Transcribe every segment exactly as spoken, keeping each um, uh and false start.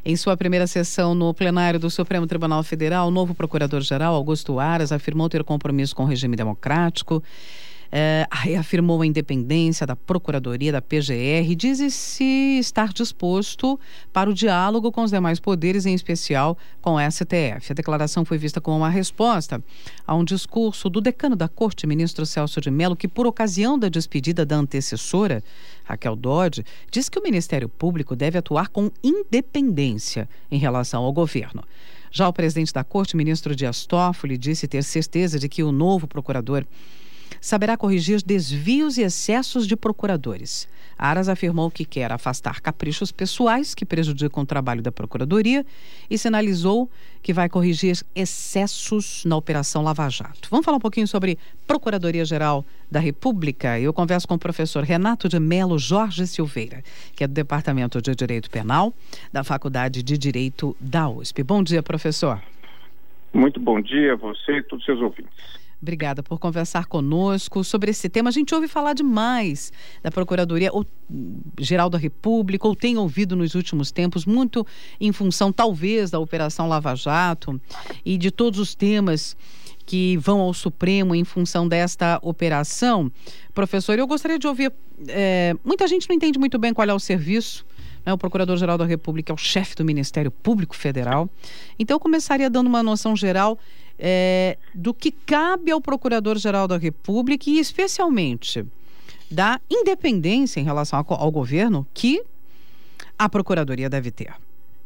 Em sua primeira sessão no plenário do Supremo Tribunal Federal, o novo procurador-geral, Augusto Aras, afirmou ter compromisso com o regime democrático, é, reafirmou a independência da Procuradoria, da P G R, e diz-se estar disposto para o diálogo com os demais poderes, em especial com o S T F. A declaração foi vista como uma resposta a um discurso do decano da Corte, ministro Celso de Mello, que, por ocasião da despedida da antecessora, Raquel Dodge, diz que o Ministério Público deve atuar com independência em relação ao governo. Já o presidente da Corte, ministro Dias Toffoli, disse ter certeza de que o novo procurador saberá corrigir desvios e excessos de procuradores. Aras afirmou que quer afastar caprichos pessoais que prejudicam o trabalho da Procuradoria e sinalizou que vai corrigir excessos na Operação Lava Jato. Vamos falar um pouquinho sobre Procuradoria-Geral da República. Eu converso com o professor Renato de Melo Jorge Silveira, que é do Departamento de Direito Penal da Faculdade de Direito da U S P. Bom dia, professor. Muito bom dia a você e todos os seus ouvintes. Obrigada por conversar conosco sobre esse tema. A gente ouve falar demais da Procuradoria-Geral da República, ou tem ouvido nos últimos tempos, muito em função, talvez, da Operação Lava Jato e de todos os temas que vão ao Supremo em função desta operação. Professor, eu gostaria de ouvir... É, muita gente não entende muito bem qual é o serviço. O Procurador-Geral da República é o chefe do Ministério Público Federal. Então, eu começaria dando uma noção geral é, do que cabe ao Procurador-Geral da República e, especialmente, da independência em relação ao, ao governo que a Procuradoria deve ter.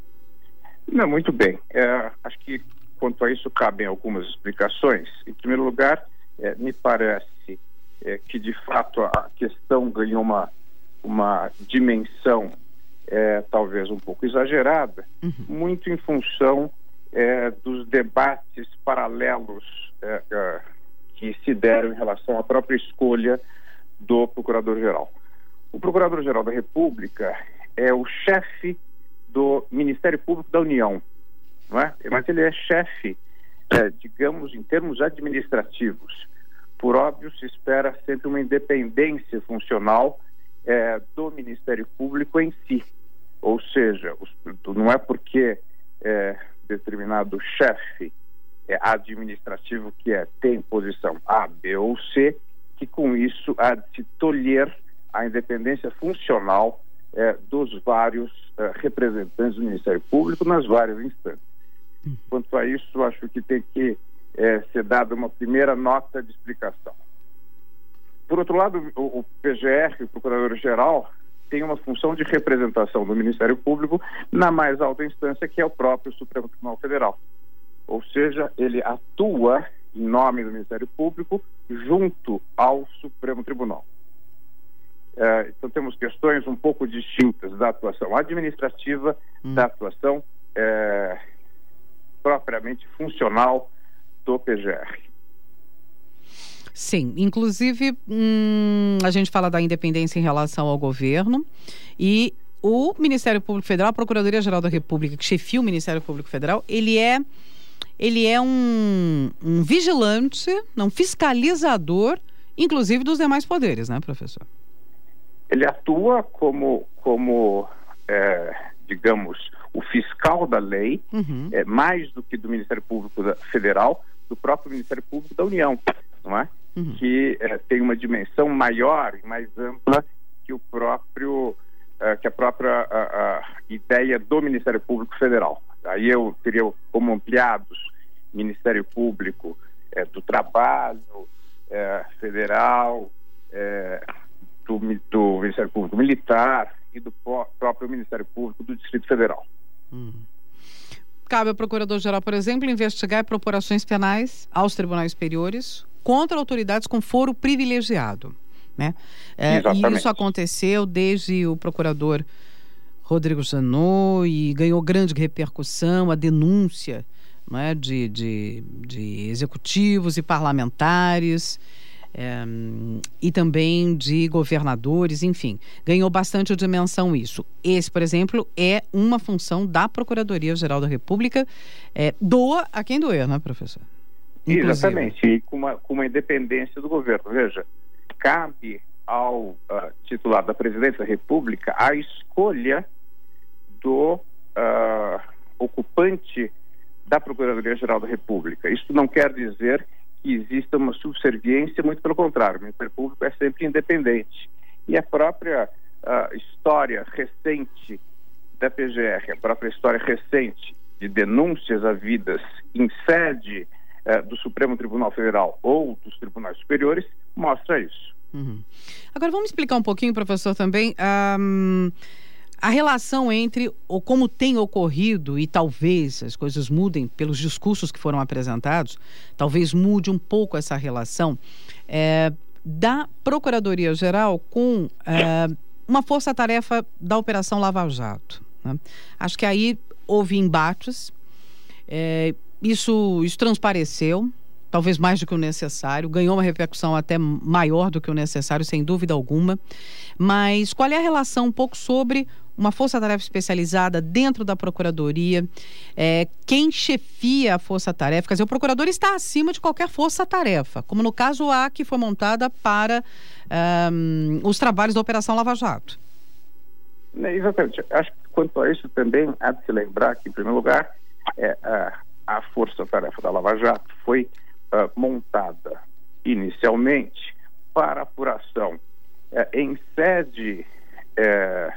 Não, muito bem. É, acho que, quanto a isso, cabem algumas explicações. Em primeiro lugar, é, me parece é, que, de fato, a questão ganhou uma, uma dimensão É, talvez um pouco exagerada, uhum. muito em função é, dos debates paralelos é, é, que se deram em relação à própria escolha do Procurador-Geral. O Procurador-Geral da República é o chefe do Ministério Público da União, não é? Mas ele é chefe, é, digamos, em termos administrativos. Por óbvio, se espera sempre uma independência funcional é, do Ministério Público em si. Ou seja, os, não é porque é, determinado chefe é, administrativo que é, tem posição A, B ou C, que com isso há de se tolher a independência funcional é, dos vários é, representantes do Ministério Público nas várias instâncias. Quanto a isso, acho que tem que é, ser dada uma primeira nota de explicação. Por outro lado, o, o P G R, o Procurador-Geral, tem uma função de representação do Ministério Público na mais alta instância, que é o próprio Supremo Tribunal Federal. Ou seja, ele atua em nome do Ministério Público junto ao Supremo Tribunal. É, então temos questões um pouco distintas da atuação administrativa, hum. da atuação é, propriamente funcional do P G R. Sim, inclusive hum, a gente fala da independência em relação ao governo e o Ministério Público Federal, a Procuradoria-Geral da República, que chefia o Ministério Público Federal, ele é, ele é um, um vigilante, um fiscalizador, inclusive dos demais poderes, né, professor? Ele atua como, como é, digamos, o fiscal da lei, uhum. é, mais do que do Ministério Público Federal, do próprio Ministério Público da União, não é? Uhum. Que eh, tem uma dimensão maior e mais ampla que o próprio eh, que a própria a, a ideia do Ministério Público Federal. Aí eu teria como ampliados Ministério Público eh, do Trabalho eh, Federal, eh, do, do Ministério Público Militar e do próprio Ministério Público do Distrito Federal. Uhum. Cabe ao Procurador-Geral, por exemplo, investigar propurações penais aos tribunais superiores contra autoridades com foro privilegiado, né? É, e isso aconteceu desde o procurador Rodrigo Janot e ganhou grande repercussão a denúncia, não é, de, de, de executivos e parlamentares é, e também de governadores, enfim, ganhou bastante dimensão isso. Esse, por exemplo, é uma função da Procuradoria-Geral da República, é, doa a quem doer, né, professor? Inclusive. Exatamente, e com uma, com uma independência do governo. Veja, cabe ao uh, titular da Presidência da República a escolha do, uh, levante da Procuradoria-Geral da República. Isso não quer dizer que exista uma subserviência, muito pelo contrário, o Ministério Público é sempre independente. E a própria uh, história recente da P G R, a própria história recente de denúncias havidas em sede uh, do Supremo Tribunal Federal ou dos tribunais superiores, mostra isso. Uhum. Agora vamos explicar um pouquinho, professor, também um, a relação entre, ou como tem ocorrido, e talvez as coisas mudem pelos discursos que foram apresentados, talvez mude um pouco essa relação é, da Procuradoria-Geral com é, uma força-tarefa da Operação Lava Jato, né? Acho que aí houve embates, é, isso, isso transpareceu, talvez mais do que o necessário, ganhou uma repercussão até maior do que o necessário, sem dúvida alguma. Mas qual é a relação um pouco sobre uma força-tarefa especializada dentro da Procuradoria? É, quem chefia a força-tarefa? Quer dizer, o procurador está acima de qualquer força-tarefa, como no caso a que foi montada para um, os trabalhos da Operação Lava Jato. É, exatamente. Acho que quanto a isso também há de se lembrar que, em primeiro lugar, é, a, a força-tarefa da Lava Jato foi Uh, montada inicialmente para apuração uh, em sede uh,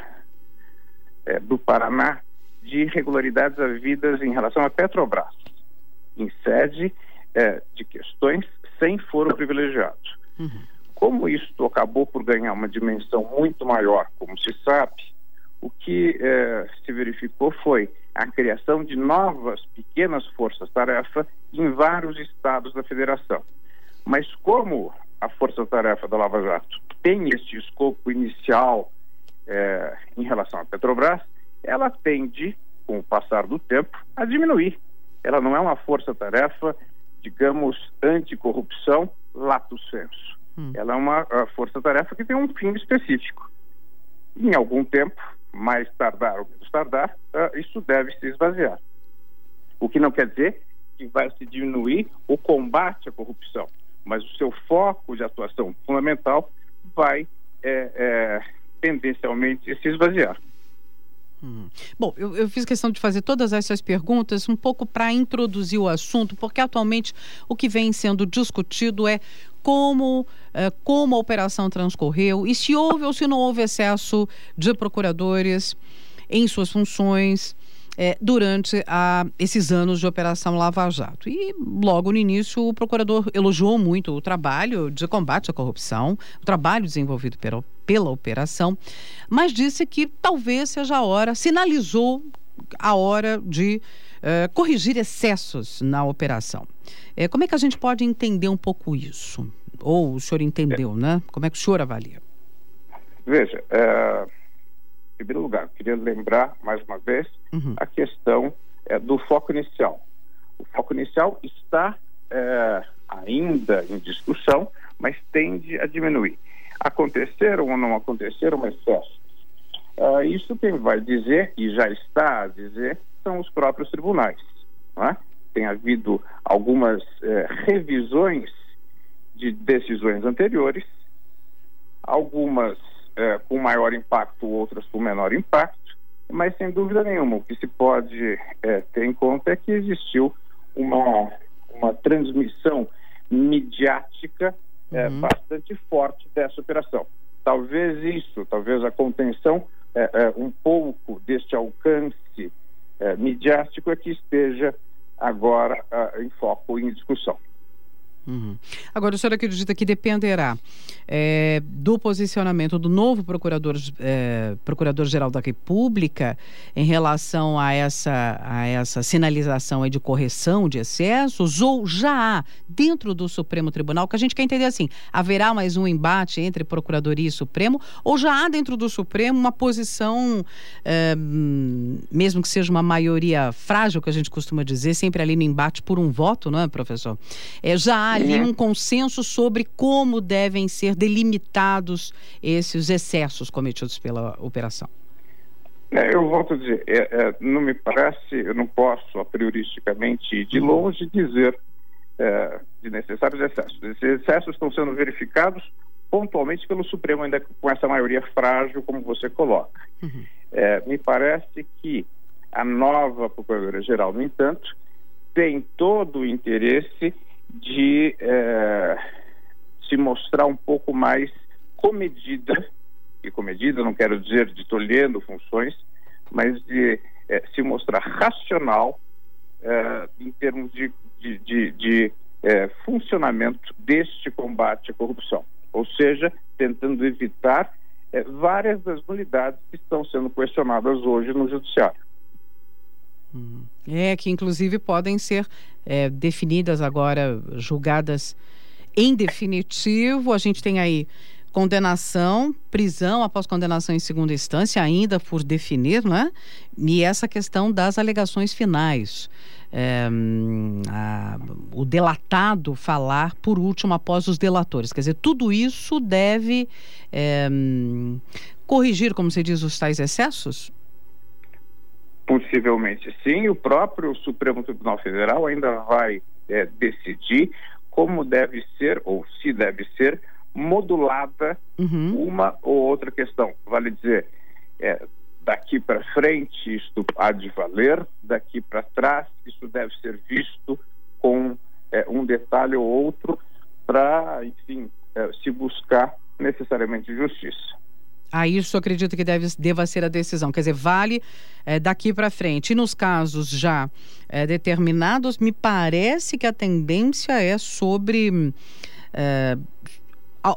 uh, do Paraná de irregularidades havidas em relação à Petrobras, em sede uh, de questões sem foro privilegiado. Uhum. Como isto acabou por ganhar uma dimensão muito maior, como se sabe, o que uh, se verificou foi a criação de novas pequenas forças-tarefa em vários estados da federação. Mas como a força-tarefa da Lava Jato tem este escopo inicial eh, em relação à Petrobras, ela tende, com o passar do tempo, a diminuir. Ela não é uma força-tarefa, digamos, anticorrupção lato sensu. Hum. Ela é uma força-tarefa que tem um fim específico. Em algum tempo, mais tardar ou menos tardar, uh, isso deve se esvaziar. O que não quer dizer que vai se diminuir o combate à corrupção, mas o seu foco de atuação fundamental vai é, é, tendencialmente se esvaziar. Hum. Bom, eu, eu fiz questão de fazer todas essas perguntas um pouco para introduzir o assunto, porque atualmente o que vem sendo discutido é como, eh, como a operação transcorreu e se houve ou se não houve excesso de procuradores em suas funções eh, durante a, esses anos de Operação Lava Jato. E logo no início o procurador elogiou muito o trabalho de combate à corrupção, o trabalho desenvolvido pela, pela operação, mas disse que talvez seja a hora, sinalizou a hora de Uh, corrigir excessos na operação. Uh, como é que a gente pode entender um pouco isso? Ou o senhor entendeu, é. né? Como é que o senhor avalia? Veja, uh, em primeiro lugar, queria lembrar mais uma vez uhum. a questão uh, do foco inicial. O foco inicial está uh, ainda em discussão, mas tende a diminuir. Aconteceram ou não aconteceram excessos? Uh, isso quem vai dizer, e já está a dizer, são os próprios tribunais. Não é? Tem havido algumas eh, revisões de decisões anteriores, algumas eh, com maior impacto, outras com menor impacto, mas sem dúvida nenhuma o que se pode eh, ter em conta é que existiu uma, uma transmissão midiática eh, uhum. bastante forte dessa operação. Talvez isso, talvez a contenção eh, eh, um pouco deste alcance É, midiático é que esteja agora uh, em foco em discussão. Uhum. Agora, o senhor acredita que dependerá é, do posicionamento do novo procurador, é, Procurador-Geral da República em relação a essa, a essa sinalização aí de correção de excessos, ou já há dentro do Supremo Tribunal, que a gente quer entender assim, haverá mais um embate entre Procuradoria e Supremo, ou já há dentro do Supremo uma posição, é, mesmo que seja uma maioria frágil, que a gente costuma dizer, sempre ali no embate por um voto, não é, professor? É, já há ali um consenso sobre como devem ser delimitados esses excessos cometidos pela operação. É, eu volto a dizer, é, é, não me parece, eu não posso a prioristicamente de longe dizer é, de necessários excessos. Esses excessos estão sendo verificados pontualmente pelo Supremo, ainda com essa maioria frágil, como você coloca. Uhum. É, me parece que A nova Procuradora-Geral, no entanto, tem todo o interesse de eh, se mostrar um pouco mais comedida, e comedida não quero dizer de tolhendo funções, mas de eh, se mostrar racional eh, em termos de, de, de, de eh, funcionamento deste combate à corrupção. Ou seja, tentando evitar eh, várias das nulidades que estão sendo questionadas hoje no Judiciário. É, que inclusive podem ser é, definidas agora, julgadas em definitivo. A gente tem aí condenação, prisão após condenação em segunda instância, ainda por definir, né? E essa questão das alegações finais. É, a, o delatado falar por último após os delatores. Quer dizer, tudo isso deve é, corrigir, como se diz, os tais excessos? Possivelmente sim. O próprio Supremo Tribunal Federal ainda vai é, decidir como deve ser, ou se deve ser, modulada uhum. uma ou outra questão. Vale dizer, é, daqui para frente isto há de valer, daqui para trás isso deve ser visto com é, um detalhe ou outro para, enfim, é, se buscar necessariamente justiça. Ah, isso eu acredito que deve, deva ser a decisão, quer dizer, vale é, daqui para frente. E nos casos já é, determinados, me parece que a tendência é sobre é, a,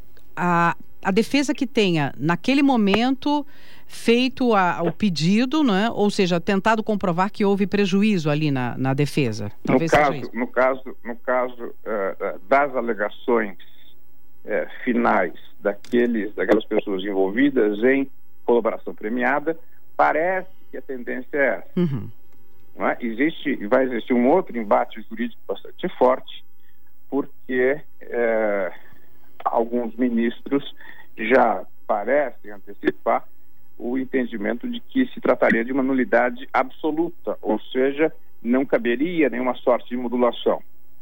a, a defesa que tenha, naquele momento, feito a, o pedido, né? Ou seja, tentado comprovar que houve prejuízo ali na, na defesa. Talvez no, caso, no caso, no caso uh, das alegações uh, finais daqueles, daquelas pessoas envolvidas em colaboração premiada, parece que a tendência é essa. Uhum. Não é? Existe, vai existir um outro embate jurídico bastante forte, porque é, alguns ministros já parecem antecipar o entendimento de que se trataria de uma nulidade absoluta, ou seja, não caberia nenhuma sorte de modulação.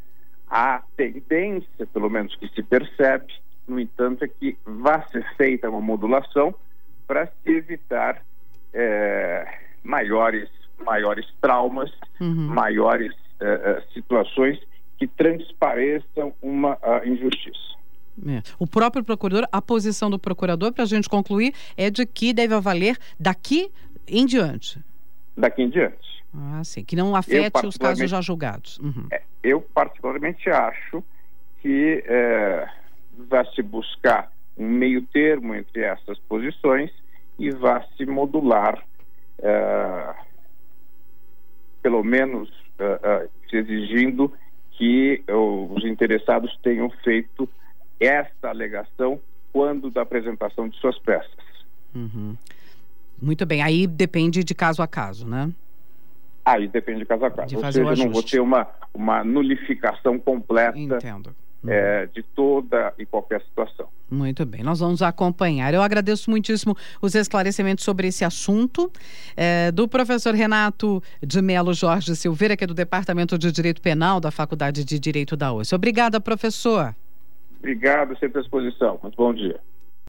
A tendência, pelo menos que se percebe, no entanto, é que vai ser feita uma modulação para se evitar é, maiores, maiores traumas, uhum. maiores é, situações que transpareçam uma injustiça. É. O próprio procurador, a posição do procurador, para a gente concluir, é de que deve valer daqui em diante. Daqui em diante. Ah, sim. Que não afete os casos já julgados. Uhum. É, eu particularmente acho que é, vai se buscar um meio termo entre essas posições e vai se modular, é, pelo menos é, é, exigindo que os interessados tenham feito esta alegação quando da apresentação de suas peças. Uhum. Muito bem, aí depende de caso a caso, né? Aí depende de caso a caso. De Ou seja, não vou ter uma, uma nulificação completa Entendo. É, de toda e qualquer situação. Muito bem, nós vamos acompanhar. Eu agradeço muitíssimo os esclarecimentos sobre esse assunto é, do professor Renato de Melo Jorge Silveira, que é do Departamento de Direito Penal da Faculdade de Direito da U S. Obrigada, professor. Obrigado, sempre à disposição. Muito bom dia.